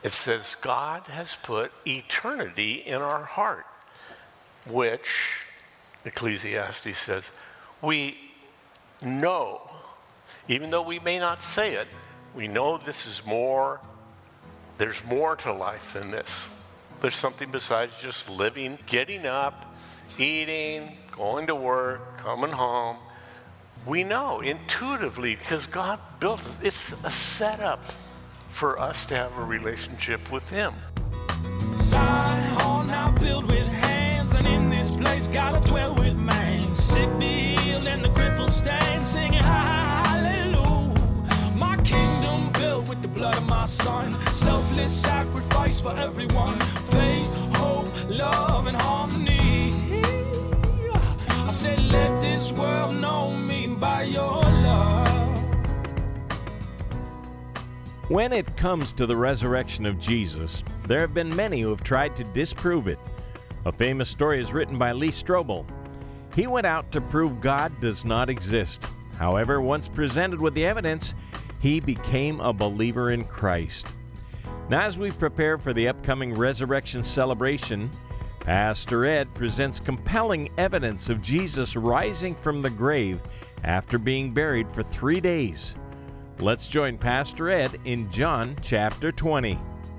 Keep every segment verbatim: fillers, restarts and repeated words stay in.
It says God has put eternity in our heart, which Ecclesiastes says we know, even though we may not say it, we know this is more, there's more to life than this. There's something besides just living, getting up, eating, going to work, coming home. We know intuitively because God built it. It's a setup for us to have a relationship with Him. Zion now built with hands, and in this place gotta dwell with man. Sick be healed and the crippled stand, singing hallelujah. My kingdom built with the blood of my son, selfless sacrifice for everyone. Faith, hope, love, and harmony. I said, let this world know me by your love. When it comes to the resurrection of Jesus, there have been many who have tried to disprove it. A famous story is written by Lee Strobel. He went out to prove God does not exist. However, once presented with the evidence, he became a believer in Christ. Now, as we prepare for the upcoming resurrection celebration, Pastor Ed presents compelling evidence of Jesus rising from the grave after being buried for three days. Let's join Pastor Ed in John chapter twenty.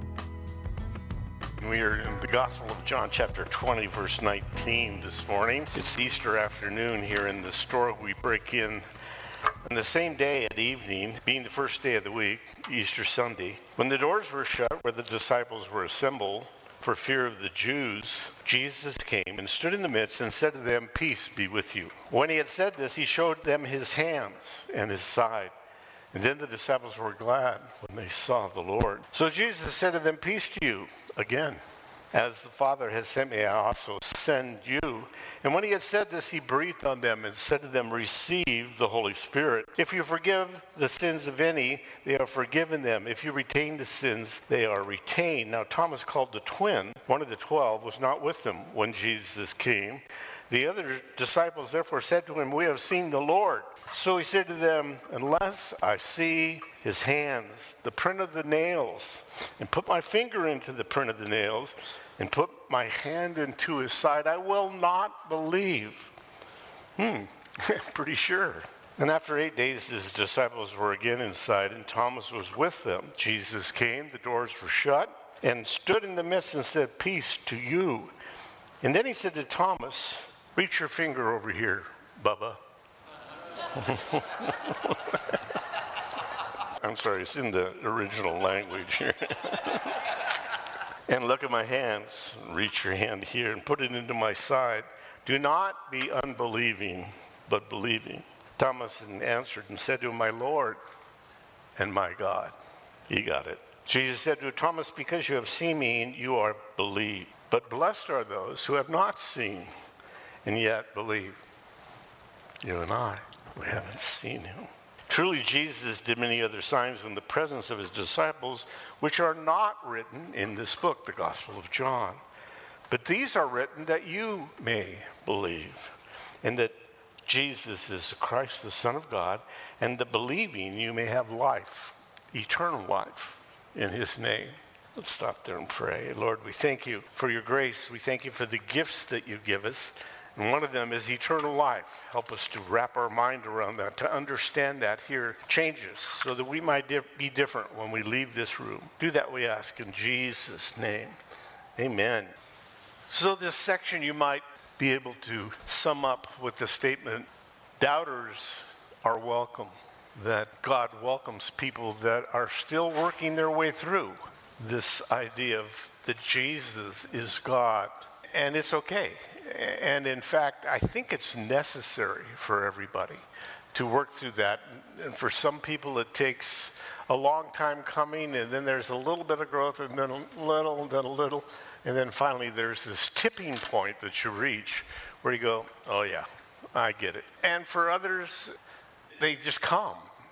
We are in the Gospel of John chapter twenty, verse nineteen this morning. It's Easter afternoon here in the store. We break in on the same day at evening, being the first day of the week, Easter Sunday. When the doors were shut where the disciples were assembled for fear of the Jews, Jesus came and stood in the midst and said to them, "Peace be with you." When he had said this, he showed them his hands and his side. And then the disciples were glad when they saw the Lord. So Jesus said to them, "Peace to you." Again, as the Father has sent me, I also send you. And when he had said this, he breathed on them and said to them, "Receive the Holy Spirit. If you forgive the sins of any, they are forgiven them. If you retain the sins, they are retained." Now Thomas, called the twin, one of the twelve, was not with them when Jesus came. The other disciples therefore said to him, "We have seen the Lord." So he said to them, "Unless I see his hands, the print of the nails, and put my finger into the print of the nails, and put my hand into his side, I will not believe." Hmm, pretty sure. And after eight days, his disciples were again inside, and Thomas was with them. Jesus came, the doors were shut, and stood in the midst and said, "Peace to you." And then he said to Thomas, "Reach your finger over here, Bubba." I'm sorry, it's in the original language here. "And look at my hands, and reach your hand here and put it into my side. Do not be unbelieving, but believing." Thomas answered and said to him, "My Lord and my God." He got it. Jesus said to Thomas, "Because you have seen me, you are believed. But blessed are those who have not seen and yet believe." You and I, we haven't seen him. Truly, Jesus did many other signs in the presence of his disciples, which are not written in this book, the Gospel of John. But these are written that you may believe, and that Jesus is the Christ, the Son of God, and that believing you may have life, eternal life, in his name. Let's stop there and pray. Lord, we thank you for your grace. We thank you for the gifts that you give us. And one of them is eternal life. Help us to wrap our mind around that, to understand that here changes, so that we might di- be different when we leave this room. Do that, we ask, in Jesus' name. Amen. So this section you might be able to sum up with the statement, doubters are welcome. That God welcomes people that are still working their way through this idea of that Jesus is God. And it's okay. And in fact, I think it's necessary for everybody to work through that. And for some people, it takes a long time coming, and then there's a little bit of growth, and then a little, and then a little, and then finally there's this tipping point that you reach where you go, "Oh yeah, I get it." And for others, they just come.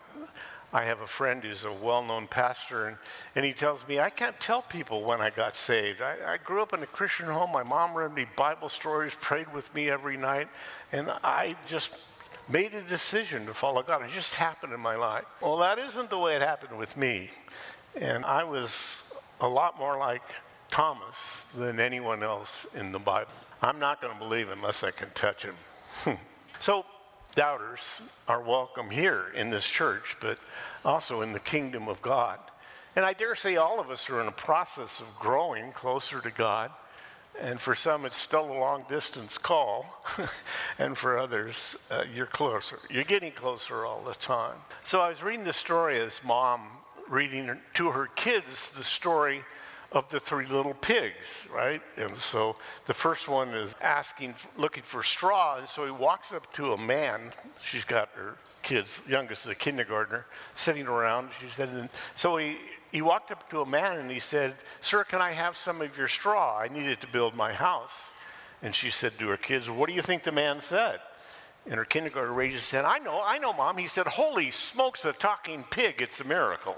I have a friend who's a well-known pastor, and, and he tells me, "I can't tell people when I got saved. I, I grew up in a Christian home. My mom read me Bible stories, prayed with me every night, and I just made a decision to follow God. It just happened in my life." Well, that isn't the way it happened with me. And I was a lot more like Thomas than anyone else in the Bible. I'm not going to believe unless I can touch him. So doubters are welcome here in this church, but also in the kingdom of God. And I dare say all of us are in a process of growing closer to God. And for some, it's still a long distance call. And for others, uh, you're closer. You're getting closer all the time. So I was reading the story as mom reading to her kids the story of the three little pigs, right? And so the first one is asking, looking for straw. And so he walks up to a man. She's got her kids, youngest is a kindergartner, sitting around. She said, and so he, he walked up to a man and he said, "Sir, can I have some of your straw? I need it to build my house." And she said to her kids, "What do you think the man said?" And her kindergartner raised his hand, I know, I know, Mom. He said, "Holy smokes, a talking pig, it's a miracle."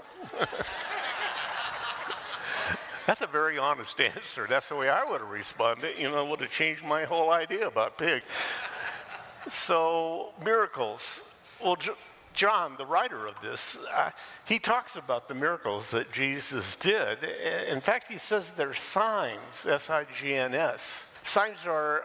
That's a very honest answer. That's the way I would have responded. You know, it would have changed my whole idea about pigs. So, miracles. Well, John, the writer of this, uh, he talks about the miracles that Jesus did. In fact, he says they're signs, S I G N S. Signs are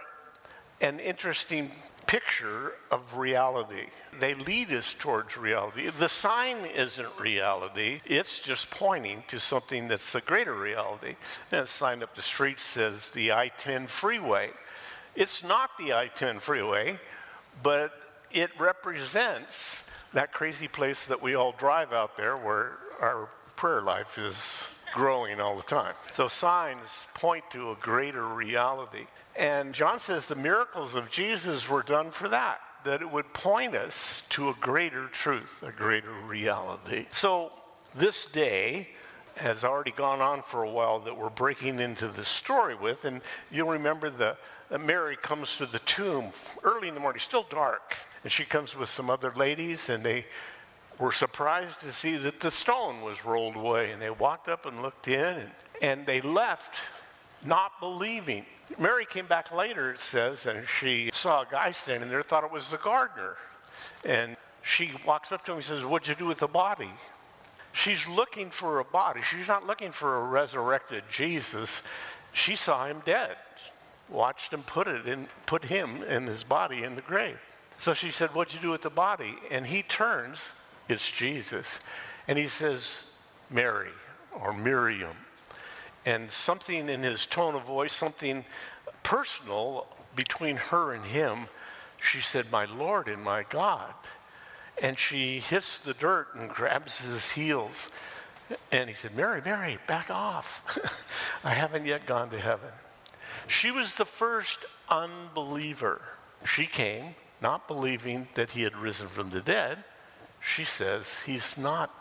an interesting picture of reality. They lead us towards reality. The sign isn't reality. It's just pointing to something that's a greater reality. And a sign up the street says the I ten freeway. It's not the I ten freeway, but it represents that crazy place that we all drive out there where our prayer life is growing all the time. So signs point to a greater reality. And John says the miracles of Jesus were done for that, that it would point us to a greater truth, a greater reality. So this day has already gone on for a while that we're breaking into the story with, and you'll remember the uh, Mary comes to the tomb early in the morning, still dark, and she comes with some other ladies, and they were surprised to see that the stone was rolled away, and they walked up and looked in, and, and they left not believing. Mary came back later, it says, and she saw a guy standing there, thought it was the gardener. And she walks up to him and says, "What'd you do with the body?" She's looking for a body. She's not looking for a resurrected Jesus. She saw him dead, watched him put it in, put him and his body in the grave. So she said, "What'd you do with the body?" And he turns, it's Jesus, and he says, "Mary," or Miriam. And something in his tone of voice, something personal between her and him, she said, "My Lord and my God." And she hits the dirt and grabs his heels. And he said, "Mary, Mary, back off. I haven't yet gone to heaven." She was the first unbeliever. She came not believing that he had risen from the dead. She says, "He's not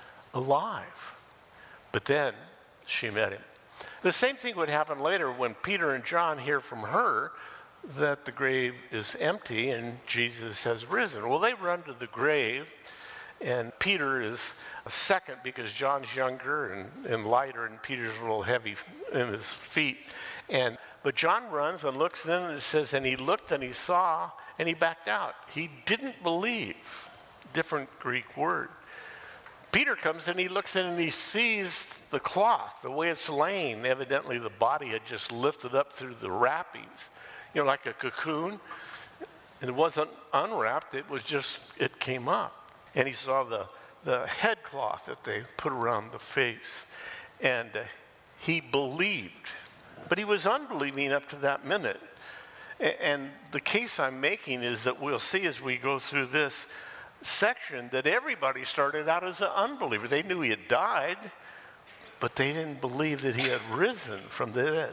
alive." But then she met him. The same thing would happen later when Peter and John hear from her that the grave is empty and Jesus has risen. Well, they run to the grave, and Peter is second because John's younger and, and lighter, and Peter's a little heavy in his feet. And but John runs and looks in, and it says, and he looked and he saw, and he backed out. He didn't believe. Different Greek word. Peter comes and he looks in and he sees the cloth, the way it's laying. Evidently the body had just lifted up through the wrappings, you know, like a cocoon. And it wasn't unwrapped, it was just, it came up. And he saw the, the head cloth that they put around the face. And uh, he believed, but he was unbelieving up to that minute. A- and the case I'm making is that we'll see as we go through this section that everybody started out as an unbeliever. They knew he had died, but they didn't believe that he had risen from the dead.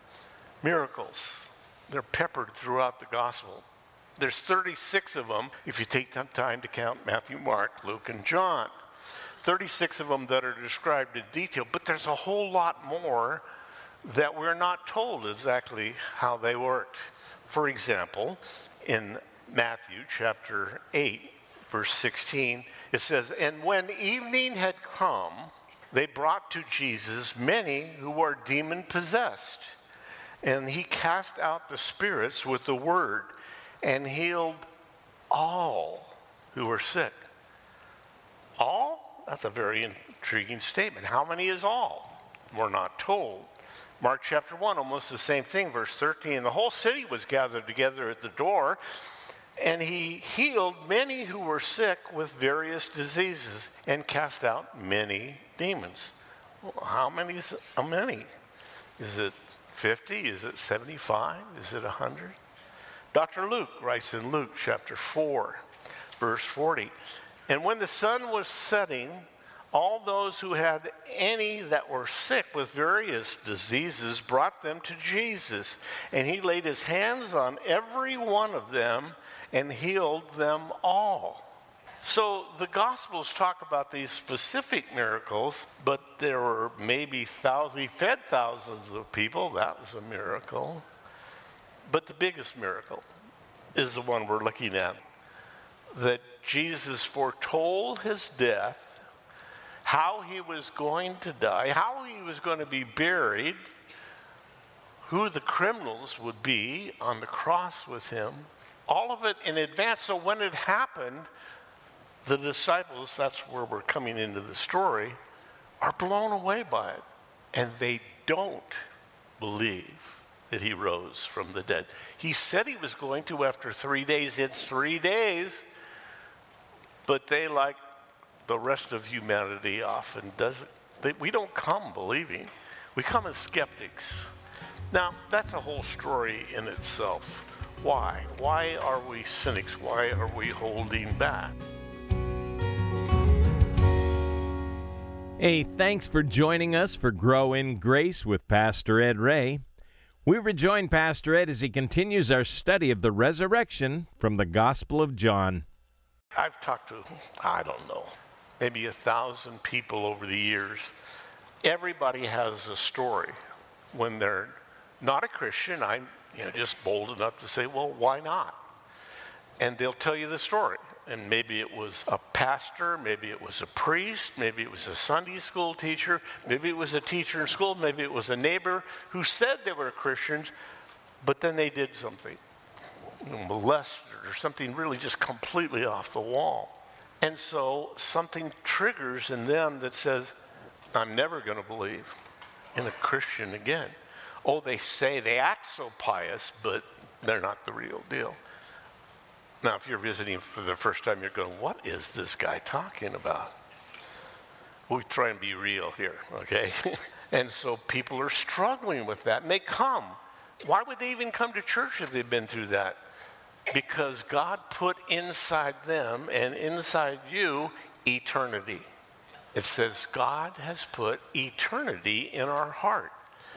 Miracles, they're peppered throughout the gospel. There's thirty-six of them if you take the time to count Matthew, Mark, Luke, and John. thirty-six of them that are described in detail, but there's a whole lot more that we're not told exactly how they worked. For example, in Matthew chapter eight, verse sixteen, it says, "And when evening had come, they brought to Jesus many who were demon-possessed. And he cast out the spirits with the word and healed all who were sick." All? That's a very intriguing statement. How many is all? we're not told. Mark chapter one, almost the same thing, verse thirteen. And the whole city was gathered together at the door, and he healed many who were sick with various diseases and cast out many demons. Well, how many is it? How many? Is it fifty? Is it seventy-five? Is it one hundred? Doctor Luke writes in Luke chapter four, verse forty. And when the sun was setting, all those who had any that were sick with various diseases brought them to Jesus. And he laid his hands on every one of them and healed them all. So the Gospels talk about these specific miracles, but there were maybe thousands, he fed thousands of people. That was a miracle. But the biggest miracle is the one we're looking at, that Jesus foretold his death, how he was going to die, how he was going to be buried, who the criminals would be on the cross with him, all of it in advance. So when it happened, the disciples, that's where we're coming into the story, are blown away by it. And they don't believe that he rose from the dead. He said he was going to after three days. It's three days. But they, like the rest of humanity often does, they, we don't come believing. We come as skeptics. Now, that's a whole story in itself. Why? Why are we cynics? Why are we holding back? Hey, thanks for joining us for Grow in Grace with Pastor Ed Ray. We rejoin Pastor Ed as he continues our study of the resurrection from the Gospel of John. I've talked to, I don't know, maybe a thousand people over the years. Everybody has a story. When they're not a Christian, I'm you know, just bold enough to say, well, why not? And they'll tell you the story. And maybe it was a pastor, maybe it was a priest, maybe it was a Sunday school teacher, maybe it was a teacher in school, maybe it was a neighbor who said they were Christians, but then they did something, you know, molested or something really just completely off the wall. And so something triggers in them that says, I'm never going to believe in a Christian again. Oh, they say they act so pious, but they're not the real deal. Now, if you're visiting for the first time, you're going, what is this guy talking about? We try and be real here, okay? And so people are struggling with that, and they come. Why would they even come to church if they've been through that? Because God put inside them and inside you eternity. It says God has put eternity in our heart,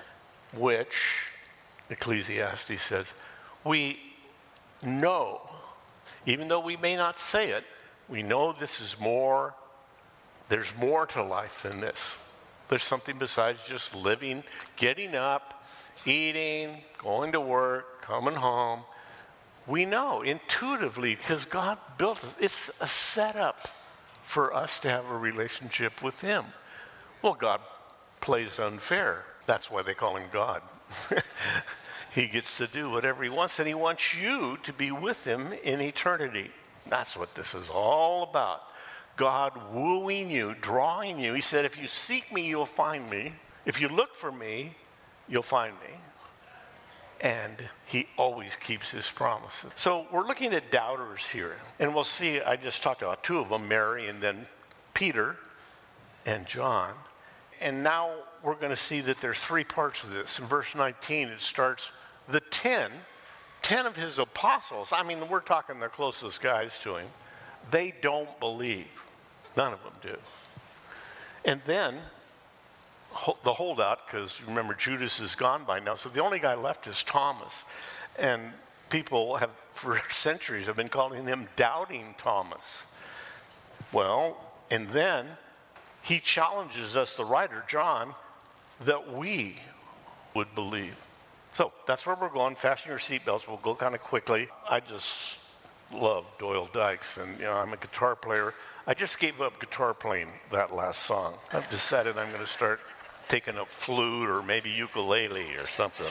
which Ecclesiastes says we know. Even though we may not say it, we know this is more, there's more to life than this. There's something besides just living, getting up, eating, going to work, coming home. We know intuitively because God built it. It's a setup for us to have a relationship with him. Well, God plays unfair. That's why they call him God. He gets to do whatever he wants, and he wants you to be with him in eternity. That's what this is all about. God wooing you, drawing you. He said, if you seek me, you'll find me. If you look for me, you'll find me. And he always keeps his promises. So we're looking at doubters here. And we'll see, I just talked about two of them, Mary and then Peter and John. And now we're going to see that there's three parts of this. In verse nineteen, it starts, the ten, ten of his apostles, I mean, we're talking the closest guys to him, they don't believe. None of them do. And then the holdout, because remember Judas is gone by now, so the only guy left is Thomas. And people have, for centuries, have been calling him Doubting Thomas. Well, and then he challenges us, the writer, John, that we would believe. So that's where we're going. Fasten your seatbelts. We'll go kind of quickly. I just love Doyle Dykes, and you know I'm a guitar player. I just gave up guitar playing that last song. I've decided I'm going to start taking up flute or maybe ukulele or something.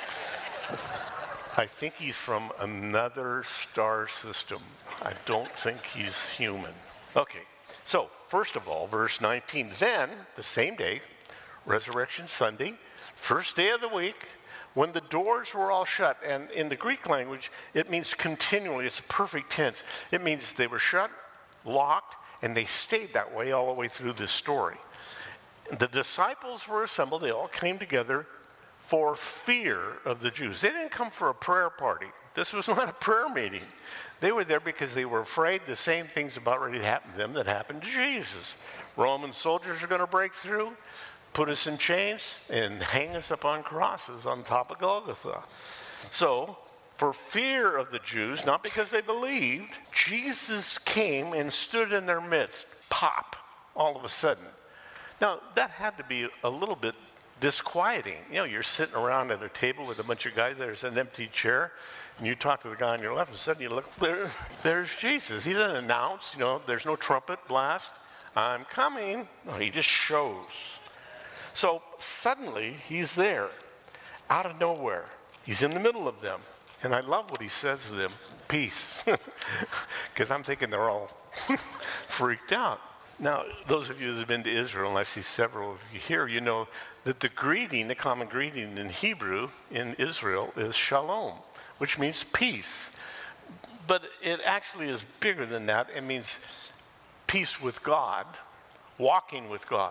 I think he's from another star system. I don't think he's human. Okay, so first of all, verse nineteen. Then, the same day, Resurrection Sunday, first day of the week, when the doors were all shut. And in the Greek language, it means continually. It's a perfect tense. It means they were shut, locked, and they stayed that way all the way through this story. The disciples were assembled. They all came together for fear of the Jews. They didn't come for a prayer party. This was not a prayer meeting. They were there because they were afraid the same things about ready to happen to them that happened to Jesus. Roman soldiers are going to break through, put us in chains, and hang us up on crosses on top of Golgotha. So, for fear of the Jews, not because they believed, Jesus came and stood in their midst. Pop, all of a sudden. Now, that had to be a little bit disquieting. You know, you're sitting around at a table with a bunch of guys, there's an empty chair, and you talk to the guy on your left, and suddenly you look, there, there's Jesus. He doesn't announce, you know, there's no trumpet blast, I'm coming. No, he just shows. So suddenly, he's there, out of nowhere. He's in the middle of them. And I love what he says to them, peace. Because I'm thinking they're all freaked out. Now, those of you that have been to Israel, and I see several of you here, you know that the greeting, the common greeting in Hebrew in Israel is shalom, which means peace. But it actually is bigger than that. It means peace with God, walking with God.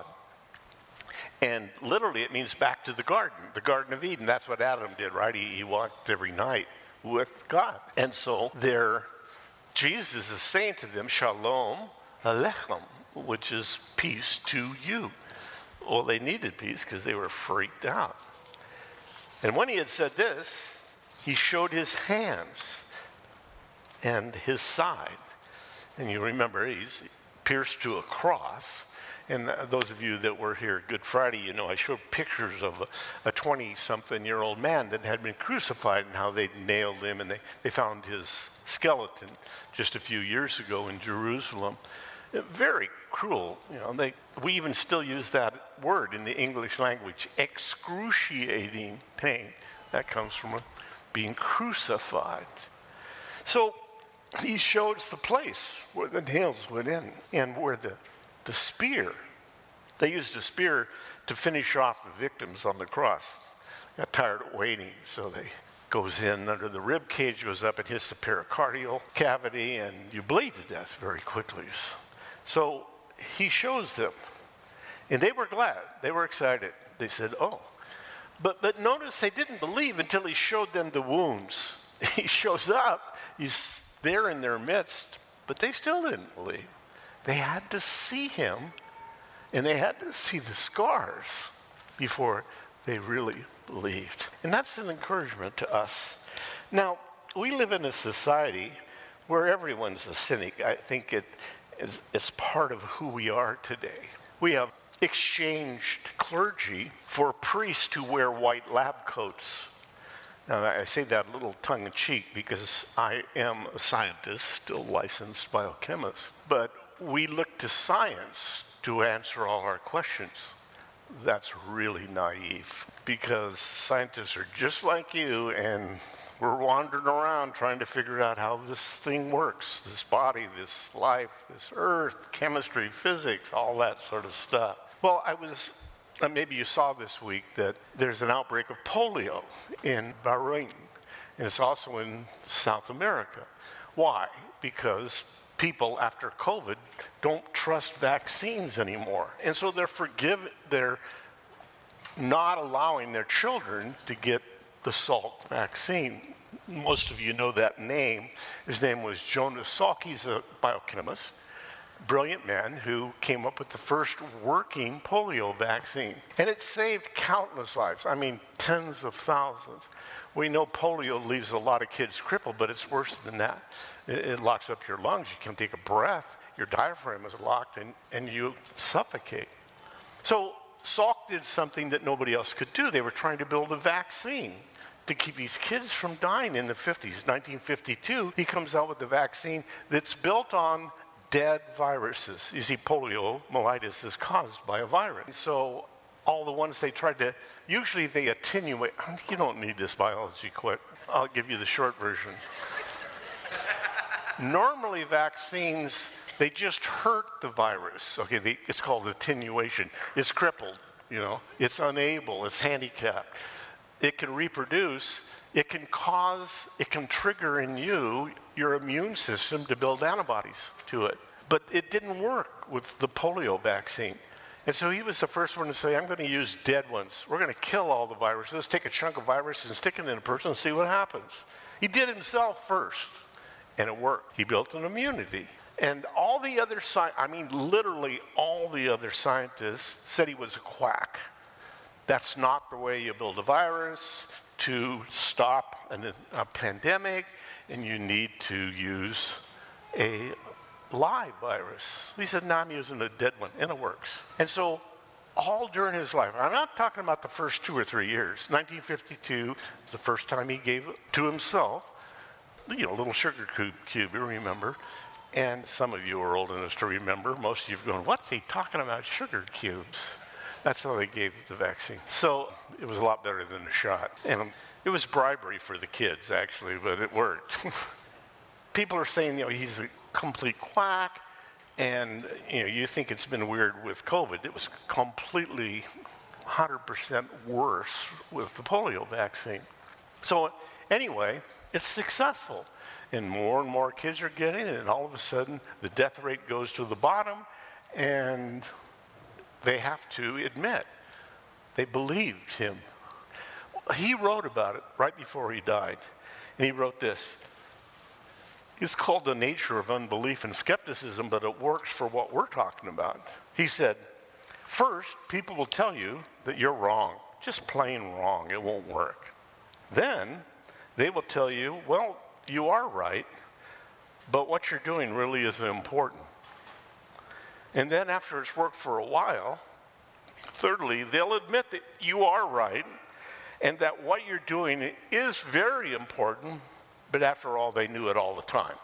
And literally it means back to the garden, the Garden of Eden. That's what Adam did, right? He, he walked every night with God. And so there, Jesus is saying to them, shalom aleichem, which is peace to you. Well, they needed peace because they were freaked out. And when he had said this, he showed his hands and his side. And you remember, he's pierced to a cross. And those of you that were here Good Friday, you know, I showed pictures of a twenty-something-year-old man that had been crucified and how they nailed him. And they, they found his skeleton just a few years ago in Jerusalem. Very cruel. You know, they, we even still use that word in the English language, excruciating pain. That comes from being crucified. So he shows the place where the nails went in and where the The spear. They used a spear to finish off the victims on the cross. Got tired of waiting, so they goes in under the rib cage, goes up and hits the pericardial cavity, and you bleed to death very quickly. So he shows them, and they were glad. They were excited. They said, "Oh," but but notice they didn't believe until he showed them the wounds. He shows up. He's there in their midst, but they still didn't believe. They had to see him, and they had to see the scars before they really believed. And that's an encouragement to us. Now, we live in a society where everyone's a cynic. I think it is it's part of who we are today. We have exchanged clergy for priests who wear white lab coats. Now, I say that a little tongue-in-cheek because I am a scientist, still licensed biochemist, but we look to science to answer all our questions. That's really naive because scientists are just like you, and we're wandering around trying to figure out how this thing works, this body, this life, this earth, chemistry, physics, all that sort of stuff. Well, I was, uh, maybe you saw this week that there's an outbreak of polio in Bahrain, and it's also in South America. Why? Because people after COVID don't trust vaccines anymore. And so they're forgive, they're not allowing their children to get the Salk vaccine. Most of you know that name. His name was Jonas Salk. He's a biochemist, brilliant man who came up with the first working polio vaccine. And it saved countless lives. I mean, tens of thousands. We know polio leaves a lot of kids crippled, but it's worse than that. It, it locks up your lungs. You can't take a breath. Your diaphragm is locked, and, and you suffocate. So Salk did something that nobody else could do. They were trying to build a vaccine to keep these kids from dying in the fifties. nineteen fifty-two, he comes out with a vaccine that's built on dead viruses. You see, poliomyelitis is caused by a virus. So all the ones they tried to, usually they attenuate. You don't need this biology quick. I'll give you the short version. Normally vaccines, they just hurt the virus. Okay, they, it's called attenuation. It's crippled. you know. It's unable, it's handicapped. It can reproduce, it can cause, it can trigger in you your immune system to build antibodies to it. But it didn't work with the polio vaccine. And so he was the first one to say, I'm going to use dead ones. We're going to kill all the viruses, take a chunk of virus and stick it in a person and see what happens. He did himself first, and it worked. He built an immunity. And all the other, sci- I mean, literally all the other scientists said he was a quack. That's not the way you build a virus to stop an, a pandemic, and you need to use a live virus. He said, no, I'm using a dead one, and it works. And so all during his life, I'm not talking about the first two or three years. nineteen fifty-two was the first time he gave it to himself, you know, a little sugar cube, cube, you remember. And some of you are old enough to remember. Most of you are going, what's he talking about, sugar cubes? That's how they gave the vaccine. So it was a lot better than a shot. And it was bribery for the kids, actually, but it worked. People are saying, you know, he's a complete quack, and you know, you think it's been weird with COVID. It was completely one hundred percent worse with the polio vaccine. So anyway, it's successful, and more and more kids are getting it, and all of a sudden the death rate goes to the bottom, and they have to admit they believed him. He wrote about it right before he died, and he wrote this. It's called The Nature of Unbelief and Skepticism, but it works for what we're talking about. He said, first, people will tell you that you're wrong, just plain wrong, it won't work. Then, they will tell you, well, you are right, but what you're doing really isn't important. And then after it's worked for a while, thirdly, they'll admit that you are right and that what you're doing is very important, but after all, they knew it all the time.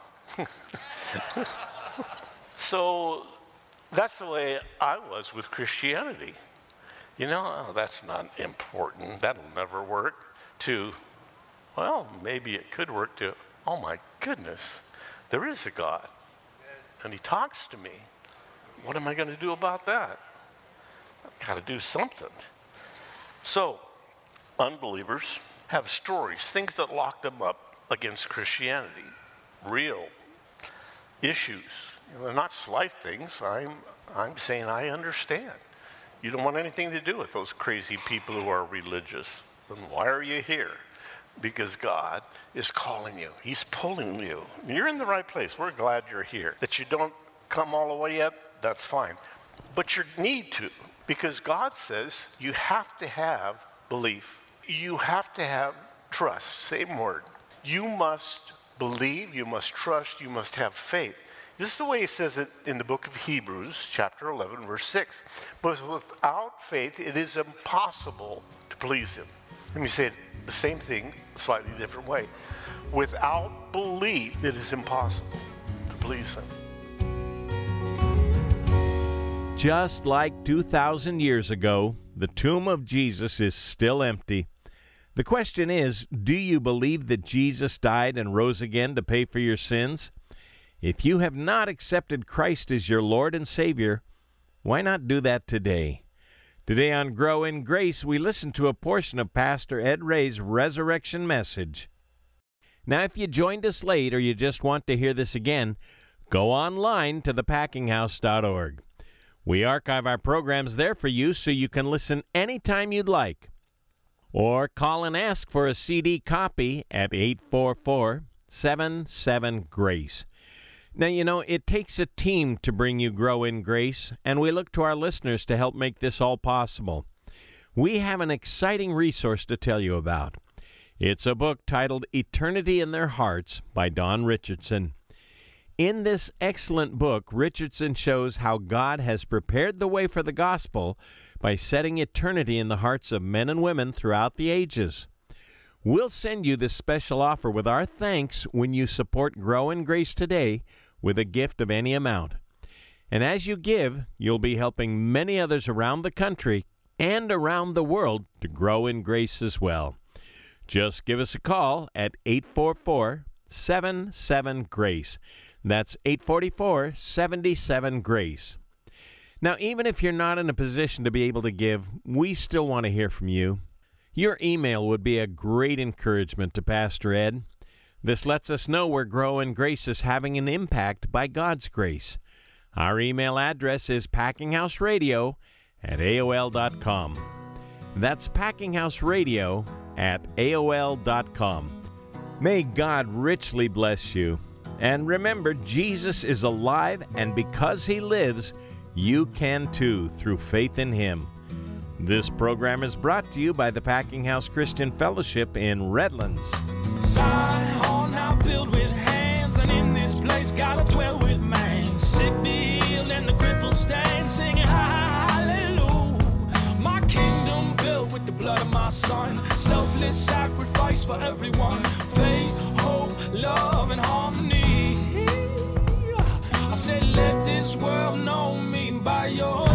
So that's the way I was with Christianity. You know, oh, that's not important. That'll never work. To, well, maybe it could work. To, oh my goodness, there is a God, and he talks to me. What am I going to do about that? I've got to do something. So, unbelievers have stories, things that lock them up against Christianity, real issues. You know, they're not slight things. I'm, I'm saying I understand. You don't want anything to do with those crazy people who are religious. Then why are you here? Because God is calling you. He's pulling you. You're in the right place. We're glad you're here. That you don't come all the way yet, that's fine. But you need to, because God says you have to have belief. You have to have trust, same word. You must believe, you must trust, you must have faith. This is the way he says it in the book of Hebrews, chapter eleven, verse six. But without faith, it is impossible to please him. Let me say it, the same thing, a slightly different way. Without belief, it is impossible to please him. Just like two thousand years ago, the tomb of Jesus is still empty. The question is, do you believe that Jesus died and rose again to pay for your sins? If you have not accepted Christ as your Lord and Savior, why not do that today? Today on Grow in Grace, we listen to a portion of Pastor Ed Ray's resurrection message. Now, if you joined us late or you just want to hear this again, go online to the packing house dot org. We archive our programs there for you so you can listen anytime you'd like. Or call and ask for a C D copy at eight four four, seven seven, GRACE. Now, you know, it takes a team to bring you Grow in Grace, and we look to our listeners to help make this all possible. We have an exciting resource to tell you about. It's a book titled Eternity in Their Hearts by Don Richardson. In this excellent book, Richardson shows how God has prepared the way for the gospel by setting eternity in the hearts of men and women throughout the ages. We'll send you this special offer with our thanks when you support Grow in Grace today with a gift of any amount. And as you give, you'll be helping many others around the country and around the world to grow in grace as well. Just give us a call at eight four four, seven seven, GRACE. That's eight four four, seven seven, GRACE. Now, even if you're not in a position to be able to give, we still want to hear from you. Your email would be a great encouragement to Pastor Ed. This lets us know where Grow in Grace is having an impact by God's grace. Our email address is packinghouseradio at A O L dot com. That's packinghouseradio at A O L dot com. May God richly bless you. And remember, Jesus is alive, and because He lives, you can too through faith in Him. This program is brought to you by the Packing House Christian Fellowship in Redlands. Zion now built with hands, and in this place gotta dwell with man. Sick be healed and the crippled stand, singing hallelujah. My kingdom built with the blood of my Son, selfless sacrifice for everyone. Faith, hope, love, and harmony. I said, let this world know me by your